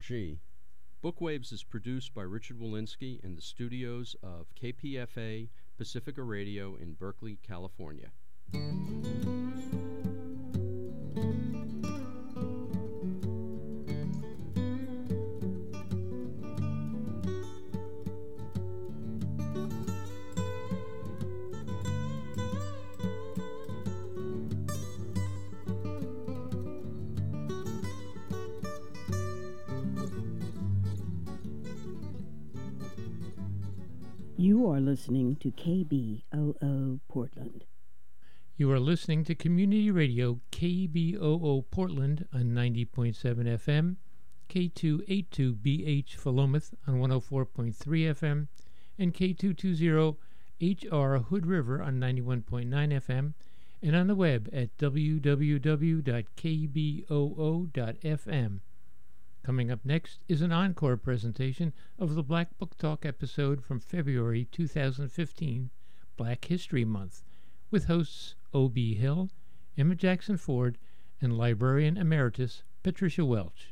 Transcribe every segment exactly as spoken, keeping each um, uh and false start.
G. Bookwaves is produced by Richard Walensky in the studios of K P F A Pacifica Radio in Berkeley, California. You are listening to K B O O Portland. You are listening to Community Radio K B O O Portland on ninety point seven F M, K two eighty-two B H Philomath on one oh four point three F M, and K two twenty H R Hood River on ninety-one point nine F M, and on the web at w w w dot k b o o dot f m. Coming up next is an encore presentation of the Black Book Talk episode from February two thousand fifteen, Black History Month, with hosts O B. Hill, Emma Jackson Ford, and Librarian Emeritus Patricia Welch.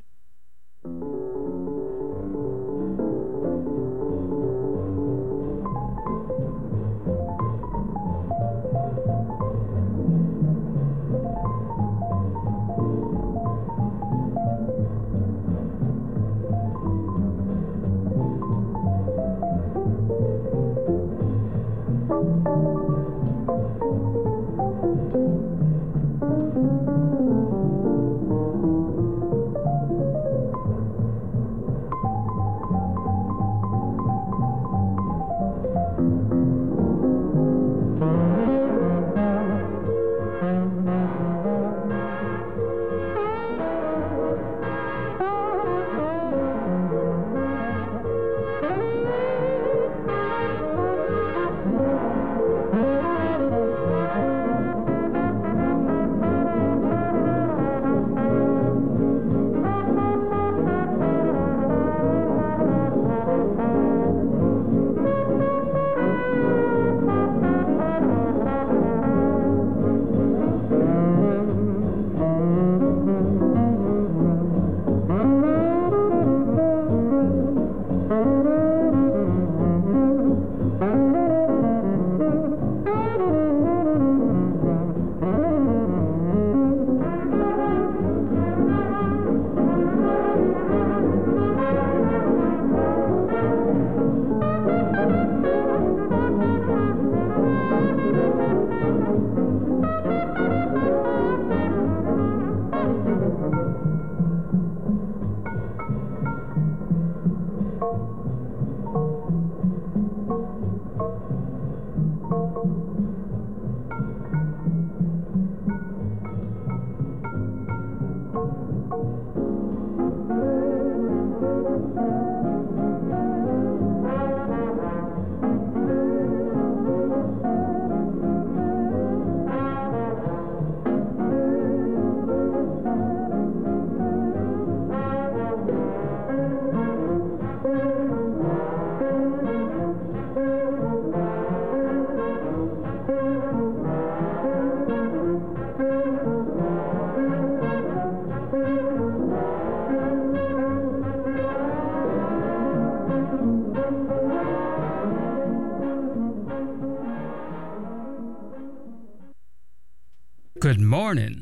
Good morning.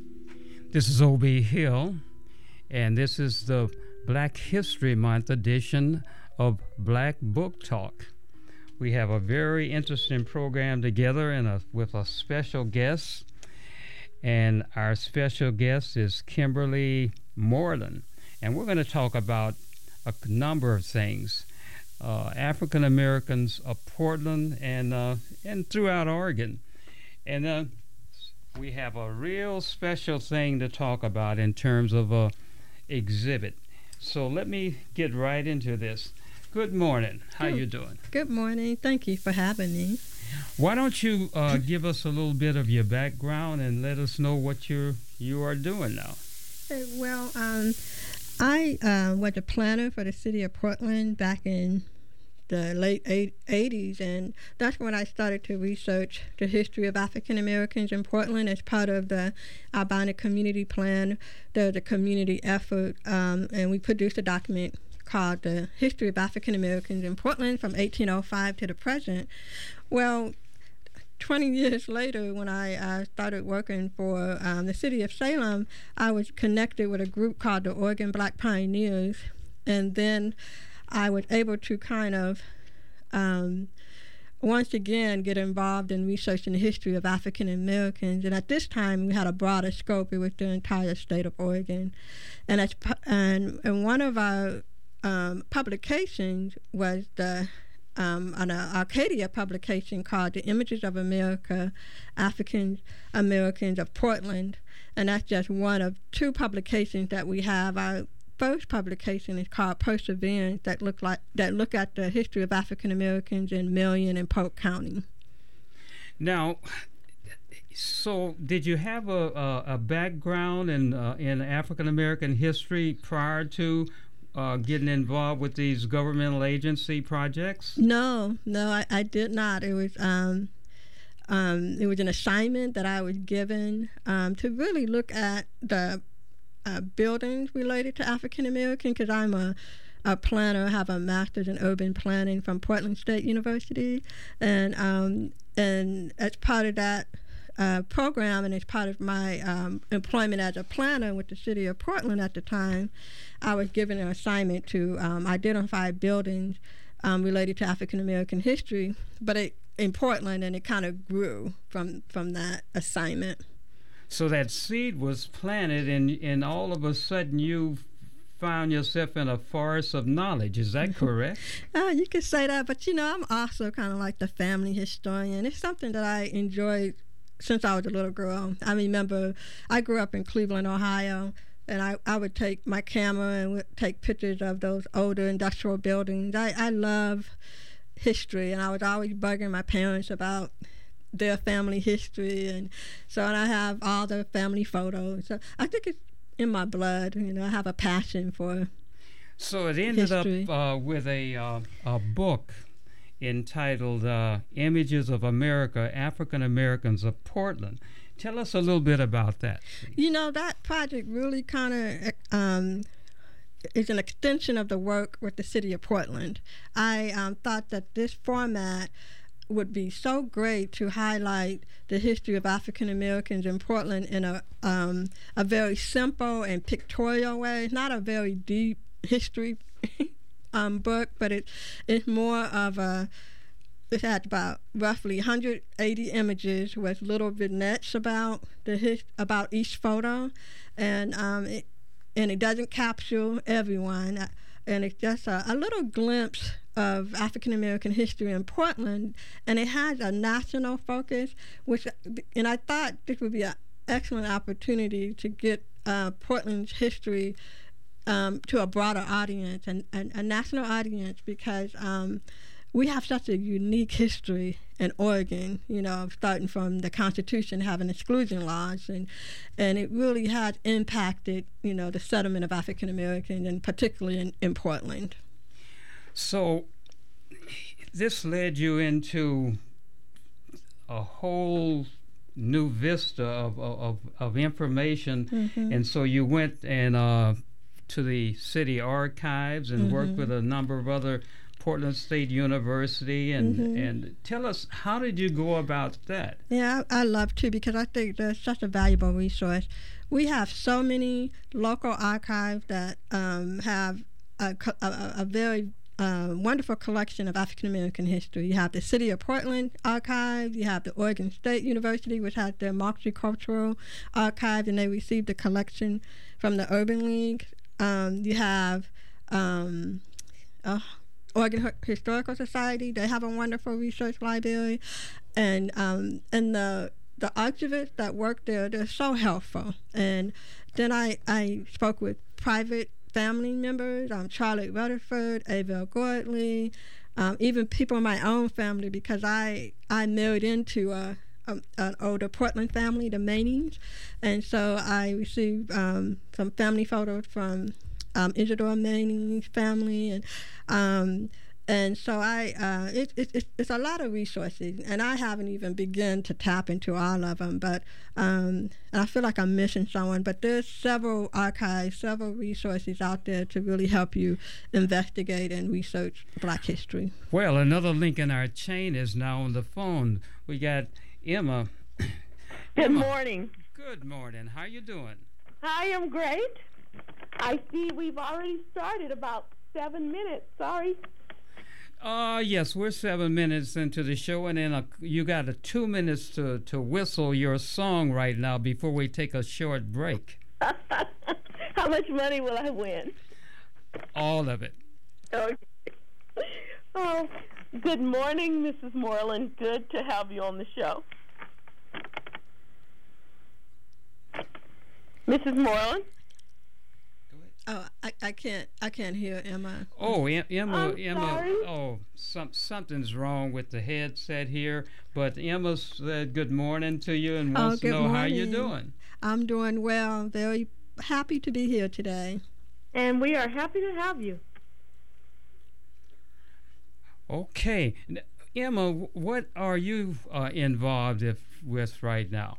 This is O B. Hill, and this is the Black History Month edition of Black Book Talk. We have a very interesting program together and a, with a special guest, and our special guest is Kimberly Moreland, and we're going to talk about a number of things. Uh, African Americans of Portland and uh, and throughout Oregon, and uh, we have a real special thing to talk about in terms of a exhibit. So let me get right into this. Good morning. How Good. you doing? Good morning. Thank you for having me. Why don't you uh, give us a little bit of your background and let us know what you you are doing now? Uh, Well, um, I uh, was a planner for the city of Portland back in the late eighties, and that's when I started to research the history of African Americans in Portland as part of the Albina Community Plan. There's a community effort, um, and we produced a document called The History of African Americans in Portland from eighteen oh five to the present. Well, twenty years later, when I uh, started working for um, the city of Salem, I was connected with a group called the Oregon Black Pioneers, and then I was able to kind of um, once again get involved in researching the history of African Americans. And at this time, we had a broader scope. It was the entire state of Oregon. And, as, and, and one of our um, publications was the Um, an uh, Arcadia publication called The Images of America, African Americans of Portland, and that's just one of two publications that we have. Our first publication is called Perseverance, that look like that look at the history of African Americans in Marion and Polk County. Now, so did you have a, a, a background in uh, in African American history prior to Uh, getting involved with these governmental agency projects? No, no, I, I did not. It was um, um, it was an assignment that I was given um, to really look at the uh, buildings related to African American, because I'm a, a planner. I have a master's in urban planning from Portland State University, and um, and as part of that Uh, program, and as part of my um, employment as a planner with the city of Portland at the time, I was given an assignment to um, identify buildings um, related to African American history, but it, in Portland, and it kind of grew from from that assignment. So that seed was planted, and and all of a sudden you found yourself in a forest of knowledge. Is that correct? uh, you could say that, but you know, I'm also kind of like the family historian. It's something that I enjoyed since I was a little girl. I remember I grew up in Cleveland, Ohio, and I, I would take my camera and would take pictures of those older industrial buildings. I, I love history, and I was always bugging my parents about their family history, and so and I have all the family photos. So I think it's in my blood. You know, I have a passion for So it ended history. up uh, with a, uh, a book entitled uh, Images of America, African Americans of Portland. Tell us a little bit about that. You know, that project really kind of um, is an extension of the work with the city of Portland. I um, thought that this format would be so great to highlight the history of African Americans in Portland in a um, a very simple and pictorial way. It's not a very deep history Um, book, but it it's more of a, it had about roughly one hundred eighty images with little vignettes about the his, about each photo, and um, it, and it doesn't capture everyone, and it's just a, a little glimpse of African American history in Portland, and it has a national focus, which, and I thought this would be an excellent opportunity to get uh, Portland's history Um, to a broader audience and, and a national audience, because um, we have such a unique history in Oregon, you know, starting from the Constitution having exclusion laws, and and it really has impacted, you know, the settlement of African Americans, and particularly in, in Portland. So this led you into a whole new vista of, of, of information, Mm-hmm. and so you went and uh, to the city archives and Mm-hmm. worked with a number of other Portland State University, and Mm-hmm. and tell us, how did you go about that? Yeah, I, I love to, because I think that's such a valuable resource. We have so many local archives that um, have a, a, a very uh, wonderful collection of African American history. You have the City of Portland Archive, you have the Oregon State University, which has their multicultural archive, and they received a collection from the Urban League. Um, you have um, uh, Oregon Historical Society. They have a wonderful research library, and um, and the the archivists that work there, they're so helpful. And then I, I spoke with private family members, um, Charlotte Rutherford, Avell Gordley, um, even people in my own family, because I I married into a Um, an older Portland family, the Mannings, and so I received um, some family photos from um, Isidore Manning's family, and um, And so I, uh, it, it, it, it's a lot of resources, and I haven't even begun to tap into all of them. But um, and I feel like I'm missing someone. But there's several archives, several resources out there to really help you investigate and research Black history. Well, another link in our chain is now on the phone. We got Emma. Good Emma, morning. Good morning. How you doing? I am great. I see we've already started about seven minutes. Sorry. Uh, yes, we're seven minutes into the show, and then a, you got a two minutes to, to whistle your song right now before we take a short break. How much money will I win? All of it. Okay. Oh, good morning, Missus Moreland. Good to have you on the show. Missus Moreland? Oh, I, I can't I can't hear Emma. Oh, em- Emma, I'm Emma. sorry. Oh, some something's wrong with the headset here. But Emma said good morning to you and Oh, wants to good know how you're morning. doing. I'm doing well. Very happy to be here today. And we are happy to have you. Okay, N- Emma, wh- what are you uh, involved if, with right now?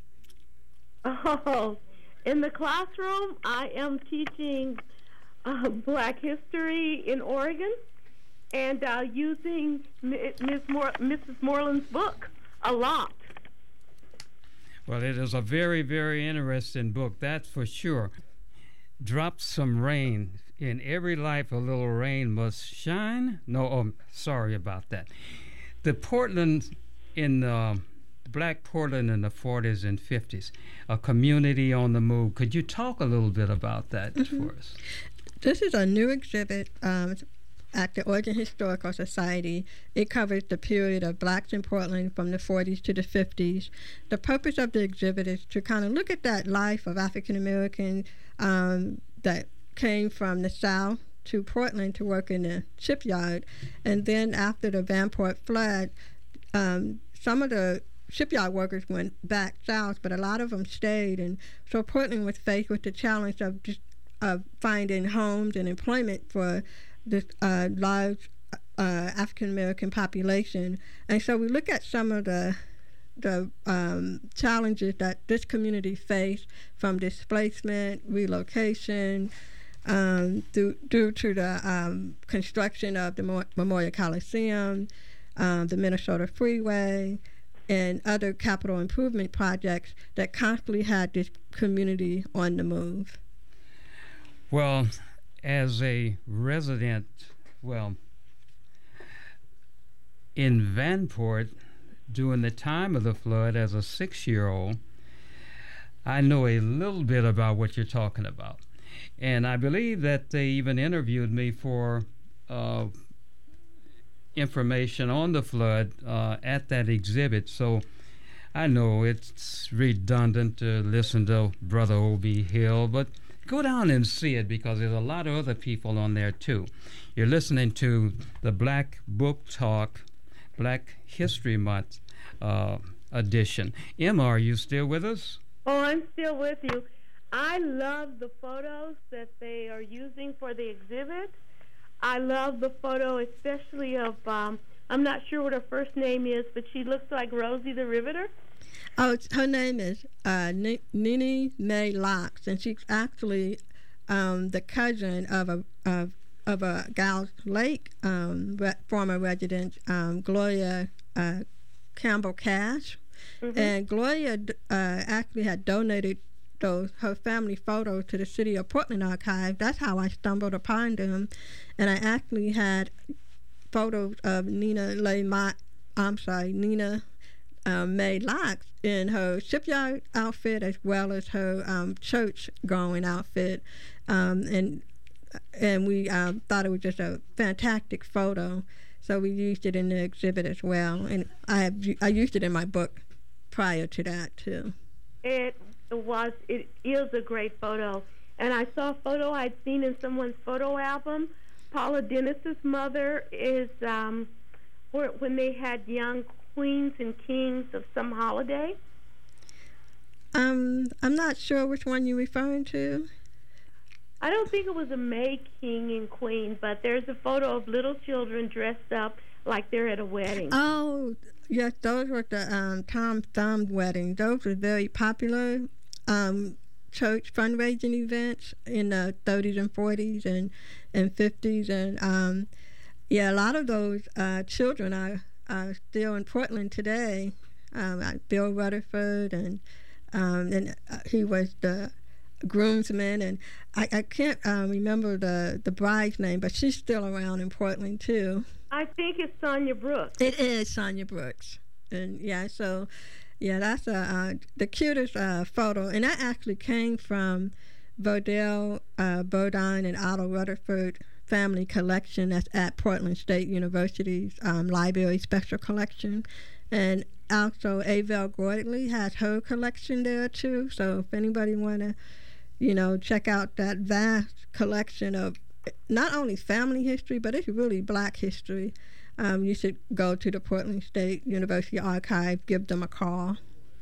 Oh, in the classroom, I am teaching uh, Black history in Oregon and uh, using Miz Mor- Missus Moreland's book a lot. Well, it is a very, very interesting book, that's for sure. Drop some rain. In every life, a little rain must shine. No, oh, sorry about that. The Portland in uh, Black Portland in the forties and fifties, a community on the move. Could you talk a little bit about that Mm-hmm. for us? This is a new exhibit um, at the Oregon Historical Society. It covers the period of Blacks in Portland from the forties to the fifties. The purpose of the exhibit is to kind of look at that life of African Americans um, that came from the South to Portland to work in the shipyard. And then after the Vanport flood, um, some of the shipyard workers went back south, but a lot of them stayed. And so Portland was faced with the challenge of just of finding homes and employment for this uh, large uh, African American population. And so we look at some of the the um, challenges that this community faced, from displacement, relocation, um, due, due to the um, construction of the Mo- Memorial Coliseum, um, the Minnesota Freeway, and other capital improvement projects that constantly had this community on the move. Well, as a resident, well, in Vanport, during the time of the flood, as a six-year-old, I know a little bit about what you're talking about. And I believe that they even interviewed me for uh, information on the flood uh, at that exhibit. So I know it's redundant to listen to Brother O B Hill, but go down and see it, because there's a lot of other people on there too. You're listening to the Black Book Talk, Black History Month uh, edition. Emma, are you still with us? Oh, I'm still with you. I love the photos that they are using for the exhibit. I love the photo especially of, um, I'm not sure what her first name is, but she looks like Rosie the Riveter. Oh, it's, her name is uh, N- Nene Mae Locks, and she's actually um, the cousin of a of, of a Gals Lake um, re- former resident, um, Gloria uh, Campbell Cash. Mm-hmm. And Gloria uh, actually had donated those her family photos to the City of Portland Archive. That's how I stumbled upon them, and I actually had photos of Nina Lay Ma- I'm sorry, Nina um, Mae Locks in her shipyard outfit, as well as her um, church-going outfit, um, and and we um, thought it was just a fantastic photo, so we used it in the exhibit as well. And I have I used it in my book prior to that too. It was, it is a great photo. And I saw a photo I'd seen in someone's photo album. Paula Dennis's mother is um, where, when they had young queens and kings of some holiday. Um, I'm not sure which one you're referring to. I don't think it was a May King and Queen, but there's a photo of little children dressed up like they're at a wedding. Oh, yes, those were the um, Tom Thumb weddings. Those were very popular um, church fundraising events in the thirties and forties and, and fifties. And, um, yeah, a lot of those uh, children are, are still in Portland today. Um, like Bill Rutherford, and, um, and uh, he was the groomsman, and I, I can't uh, remember the, the bride's name, but she's still around in Portland too. I think it's Sonia Brooks. It is Sonia Brooks, and yeah, so yeah, that's a, uh, the cutest uh, photo, and that actually came from Verdell uh, Bodine and Otto Rutherford family collection that's at Portland State University's um, library special collection, and also Avell Gordley has her collection there too. So if anybody want to, you know, check out that vast collection of not only family history, but it's really Black history, um, you should go to the Portland State University Archive, give them a call.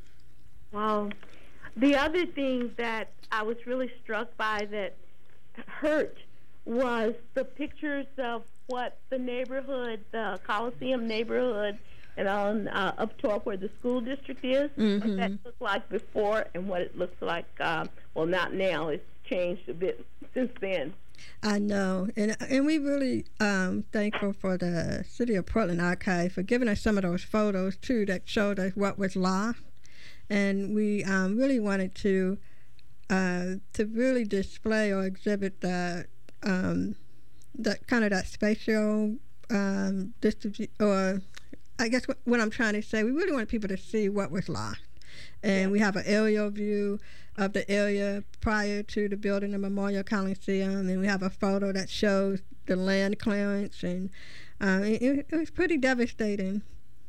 Wow. The other thing that I was really struck by that hurt was the pictures of what the neighborhood, the Coliseum neighborhood, and on uh, up top where the school district is, Mm-hmm. what that looked like before and what it looks like, uh, well, not now. It's changed a bit since then. I know, and and we really um, thankful for the City of Portland Archive for giving us some of those photos too that showed us what was lost, and we um, really wanted to uh, to really display or exhibit the um, that kind of that spatial um, distribution, or I guess what, what I'm trying to say, we really wanted people to see what was lost. And yeah. We have an aerial view of the area prior to the building of Memorial Coliseum, and we have a photo that shows the land clearance, and uh, it, it was pretty devastating.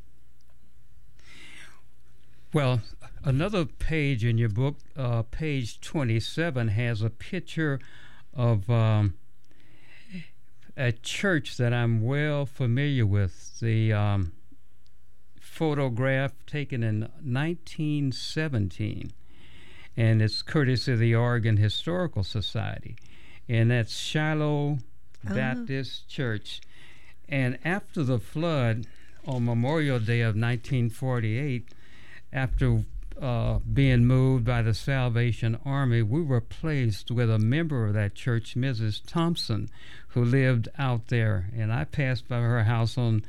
Well, another page in your book, uh, page twenty-seven, has a picture of um, a church that I'm well familiar with. The um, photograph taken in nineteen seventeen, and it's courtesy of the Oregon Historical Society, and that's Shiloh oh. Baptist Church. And after the flood on Memorial Day of nineteen forty-eight, after uh, being moved by the Salvation Army, we were placed with a member of that church, Missus Thompson, who lived out there, and I passed by her house on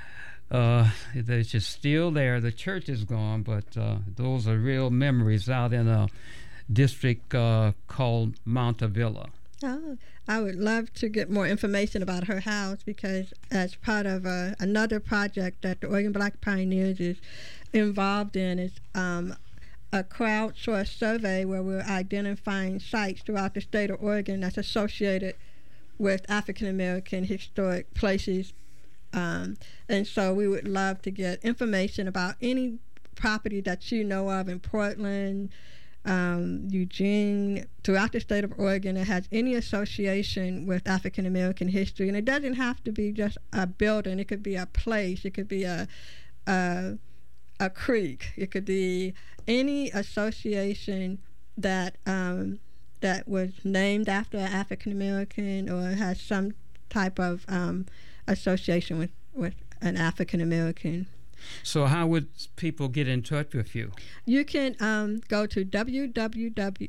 Uh, it's just still there. The church is gone, but uh, those are real memories out in a district uh, called Montavilla. Oh, I would love to get more information about her house, because as part of uh, another project that the Oregon Black Pioneers is involved in is um, a crowdsourced survey where we're identifying sites throughout the state of Oregon that's associated with African American historic places. Um, and so we would love to get information about any property that you know of in Portland, um, Eugene, throughout the state of Oregon that has any association with African American history. And it doesn't have to be just a building. It could be a place. It could be a a, a creek. It could be any association that um, that was named after an African American or has some type of um, association with, with an African American. So how would people get in touch with you? You can um, go to w w w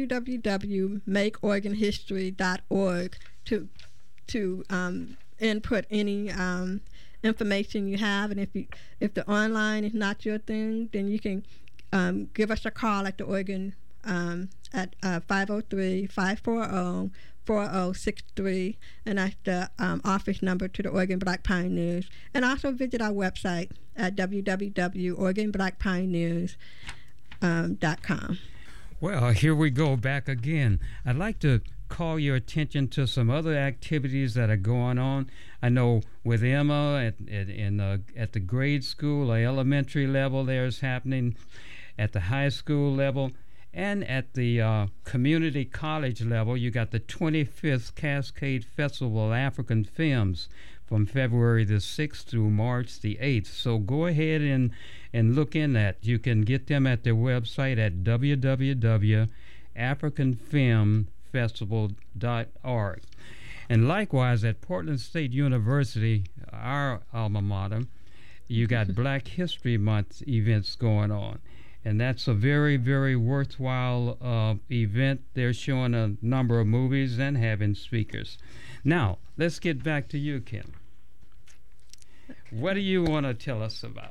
dot make oregon history dot org to to um, input any um, information you have, and if you if the online is not your thing, then you can um, give us a call at the Oregon um, at uh, five oh three, five four zero, four oh six three, and that's the um, office number to the Oregon Black Pioneers. And also visit our website at w w w dot oregon black pioneers dot com. Well, here we go back again. I'd like to call your attention to some other activities that are going on. I know with Emma at at, in, uh, at the grade school or elementary level, there's happening at the high school level. And at the uh, community college level, you got the twenty-fifth Cascade Festival of African Films from February the sixth through March the eighth. So go ahead and, and look in that. You can get them at their website at w w w dot african film festival dot org. And likewise, at Portland State University, our alma mater, you got Black History Month events going on. And that's a very, very worthwhile uh, event. They're showing a number of movies and having speakers. Now, let's get back to you, Kim. What do you want to tell us about?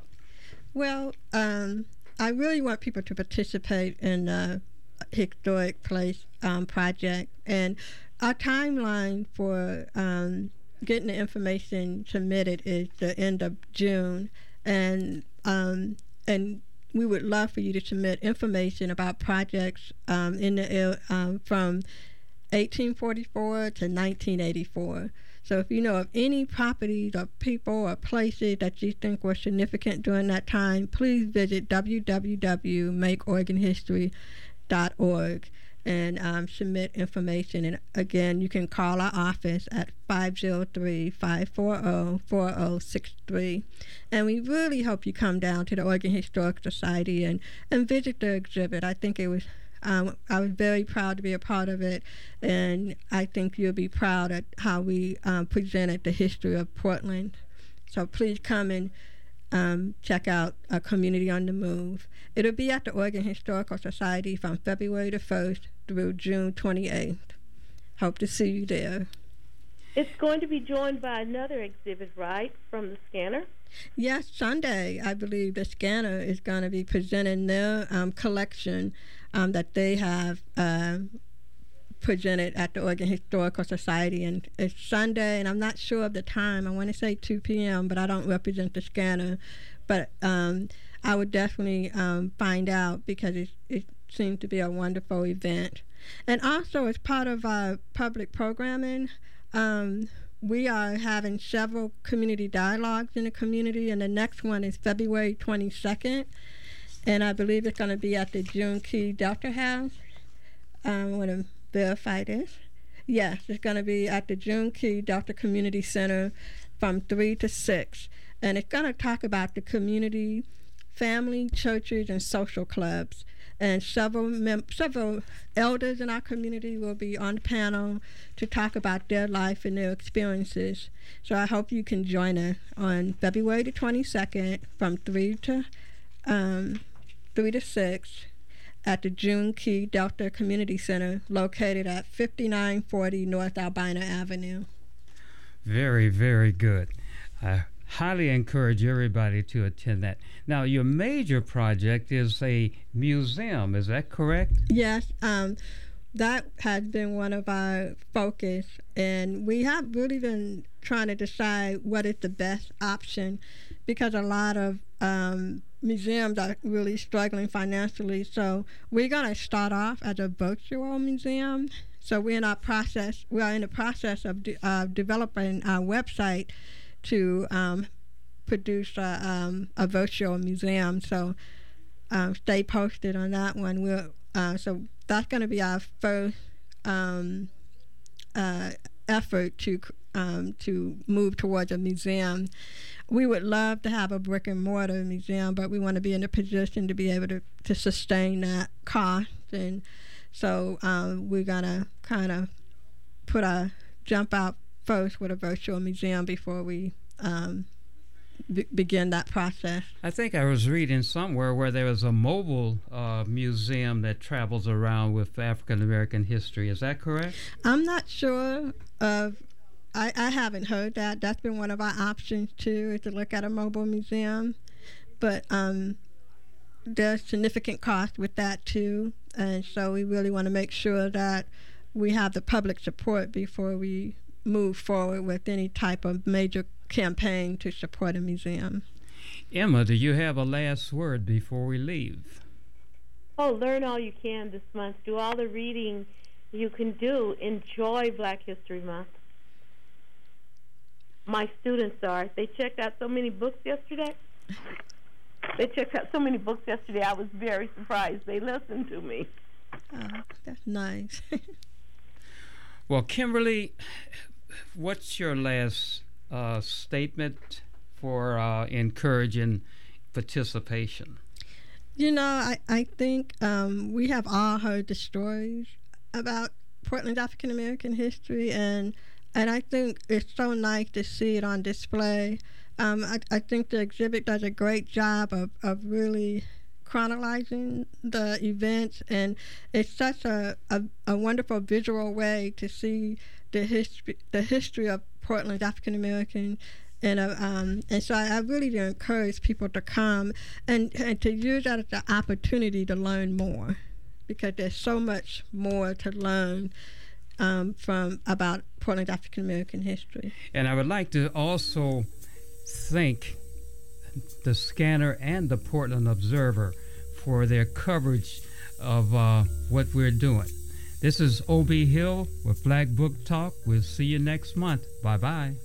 Well, um, I really want people to participate in the Historic Place um, project. And our timeline for um, getting the information submitted is the end of June. And um, and we would love for you to submit information about projects um, in the um, from eighteen forty-four to nineteen eighty-four. So if you know of any properties or people or places that you think were significant during that time, please visit w w w dot make oregon history dot org and um, submit information. And again, you can call our office at five oh three, five four zero, four zero six three. And we really hope you come down to the Oregon Historical Society and, and visit the exhibit. I think it was, um, I was very proud to be a part of it, and I think you'll be proud at how we um, presented the history of Portland. So please come and Um, check out a Community on the Move. It'll be at the Oregon Historical Society from February the first through June twenty-eighth. Hope to see you there. It's going to be joined by another exhibit, right, from the scanner? Yes, Sunday, I believe the scanner is going to be presenting their um, collection um, that they have uh, presented at the Oregon Historical Society, and it's Sunday, and I'm not sure of the time. I want to say two p.m., but I don't represent the scanner. But um, I would definitely um, find out, because it, it seems to be a wonderful event. And also, as part of our public programming, um, we are having several community dialogues in the community, and the next one is February twenty-second, and I believe it's going to be at the June Key Delta House. Um, I want to verify this. Yes, it's going to be at the June Key Delta Community Center from three to six. And it's going to talk about the community, family, churches, and social clubs. And several mem- several elders in our community will be on the panel to talk about their life and their experiences. So I hope you can join us on February the twenty-second from three to um, three to six. At the June Key Delta Community Center, located at fifty-nine forty North Albina Avenue. Very, very good. I highly encourage everybody to attend that. Now, your major project is a museum, is that correct? Yes, um, that has been one of our focus, and we have really been trying to decide what is the best option, because a lot of um, museums are really struggling financially. So we're going to start off as a virtual museum. So we're in our process. We are in the process of de- uh, developing our website to um, produce a, um, a virtual museum. So um, stay posted on that one. We'll, uh, so that's going to be our first um, uh, effort to um, to move towards a museum. We would love to have a brick and mortar museum, but we want to be in a position to be able to, to sustain that cost. And so um, we're going to kind of put a jump out first with a virtual museum before we um, be- begin that process. I think I was reading somewhere where there was a mobile uh, museum that travels around with African American history. Is that correct? I'm not sure of I, I haven't heard that. That's been one of our options, too, is to look at a mobile museum. But um, there's significant cost with that, too. And so we really want to make sure that we have the public support before we move forward with any type of major campaign to support a museum. Emma, do you have a last word before we leave? Oh, learn all you can this month. Do all the reading you can do. Enjoy Black History Month. My students are. They checked out so many books yesterday. They checked out so many books yesterday. I was very surprised. They listened to me. Oh, that's nice. Well, Kimberly, what's your last uh, statement for uh, encouraging participation? You know, I, I think um, we have all heard the stories about Portland's African American history, and and I think it's so nice to see it on display. Um, I, I think the exhibit does a great job of, of really chronologizing the events, and it's such a, a, a wonderful visual way to see the history the history of Portland's African American. And, uh, um, and so I, I really do encourage people to come and, and to use that as an opportunity to learn more, because there's so much more to learn um, from about Portland's African American history. And I would like to also thank the Scanner and the Portland Observer for their coverage of uh, what we're doing. This is O B. Hill with Black Book Talk. We'll see you next month. Bye-bye.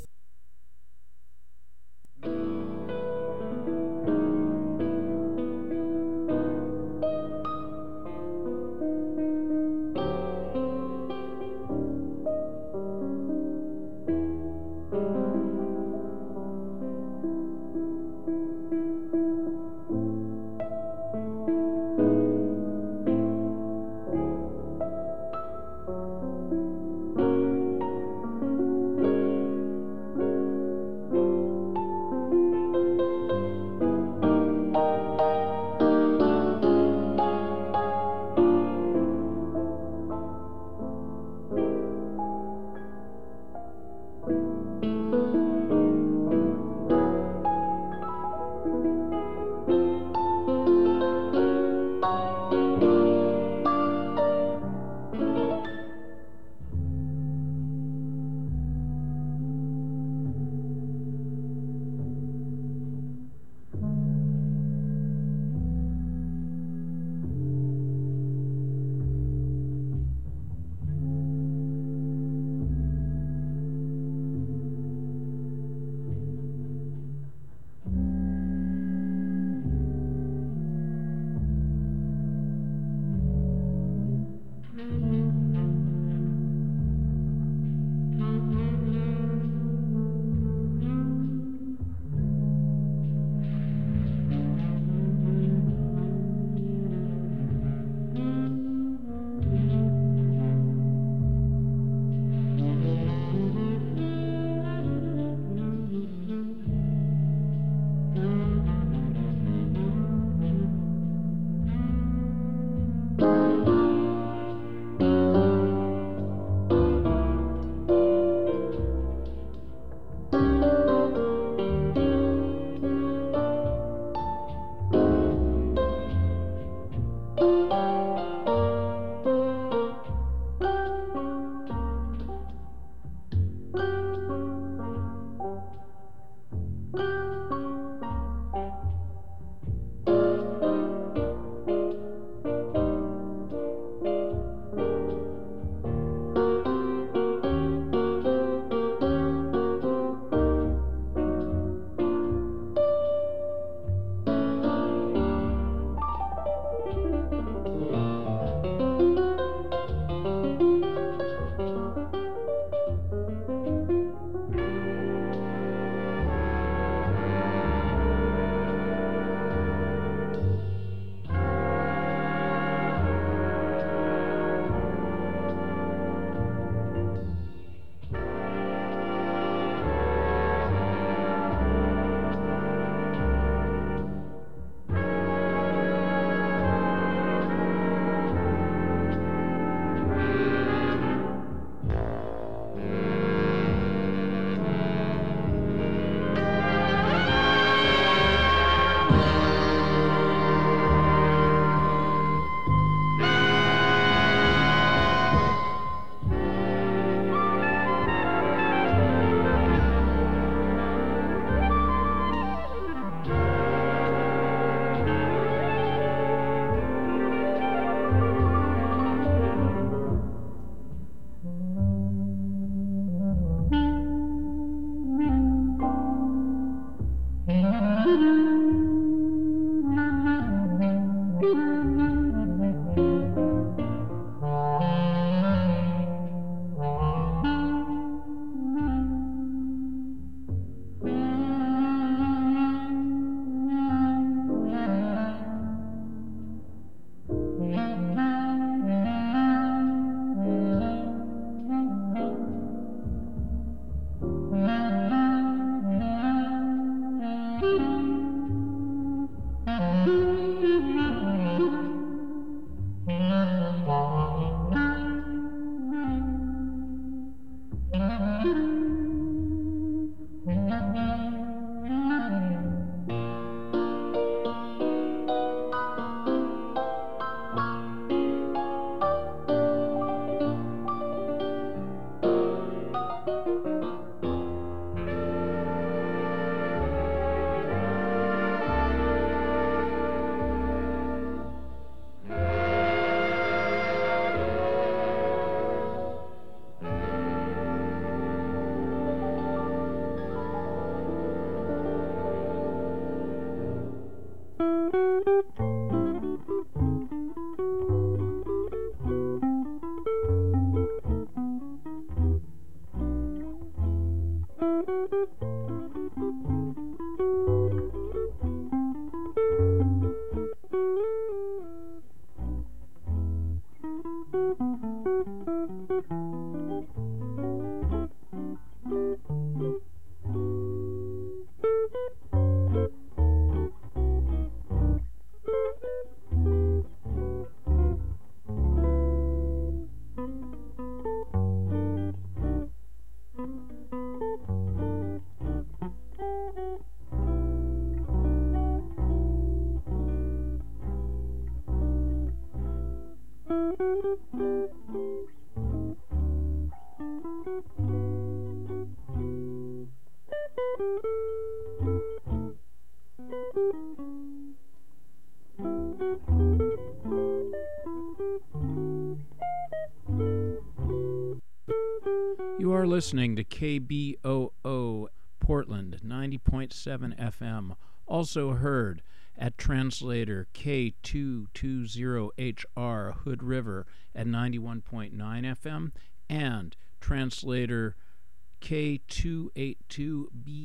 You are listening to K B O O Portland ninety point seven F M, also heard at translator K two twenty H R Hood River at ninety-one point nine F M and translator K two eighty-two B